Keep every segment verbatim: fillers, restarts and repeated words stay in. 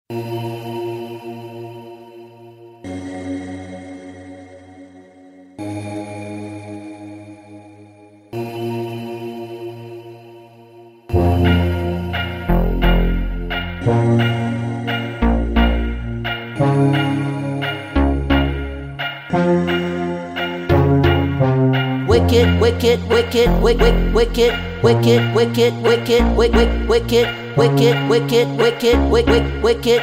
Wicked, wicked, wicked, wicked, wicked, wicked, wicked, wicked, wicked, wicked, wicked, wicked, wicked, wicked, wicked.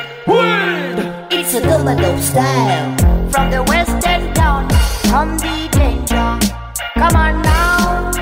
Word! It's a double dope style. From the western town, come the danger. Come on now,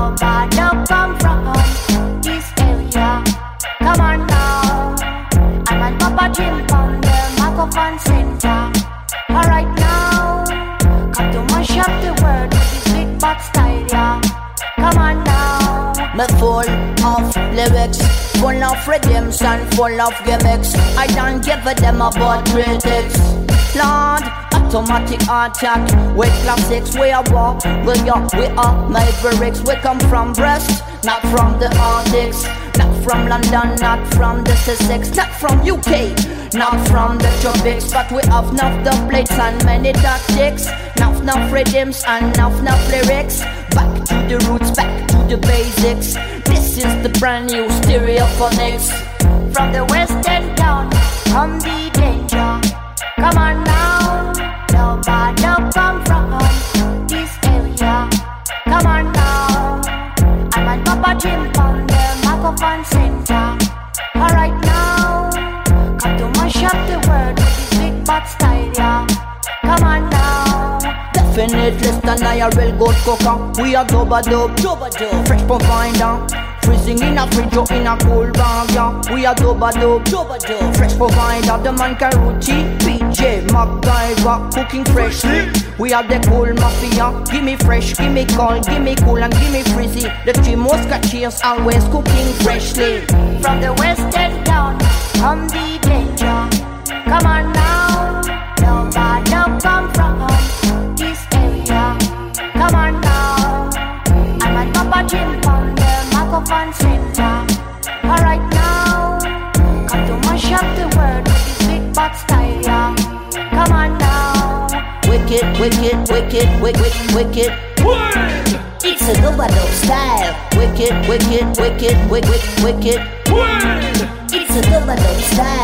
nobody come from this area. Come on now, I'm at Papa Jim from the microphone center. Alright now, come to mash up the world with this big bad style, yeah. Come on now. Me full of lyrics, full of rhythms and full of gimmicks. I don't give a damn about critics. Lord, automatic attack with classics. We are war, we are, we are mavericks. We come from Brest, not from the Arctics. Not from London, not from the Sussex. Not from U K, not from the tropics. But we have enough the plates and many tactics. Enough, enough rhythms and enough, enough lyrics. Back to the roots, back to the basics. This is the brand new Stereophonics. From the western town, come the danger. Come on now, nobody come from this area. Come on now, I'm at Papa Jim from the microphone center. Alright now, come to mash up the world with this big bad style, yeah. Come on now. Definitely stand I a real good cooker. We are double dope, double dope, fresh provider. Freezing in a fridge or in a cool bag, yeah. We are double dope, double dope, fresh provider. The man Karuchi, P J, MacGyver, cooking freshly. We are the cool mafia. Give me fresh, give me cold, give me cool and give me frizzy. The three musketeers always cooking freshly. From the western town, come the danger. Come on now, nobody come from this area. Come on now, I'm at Papa Jim from the microphone center. Alright now, come to mash up the world with this big bad style, yeah. Come on now. Wicked, wicked, wicked, wicked, wicked. Word! It's a double dope style. Wicked, wicked, wicked, wicked, wicked. Word! It's a double dope style.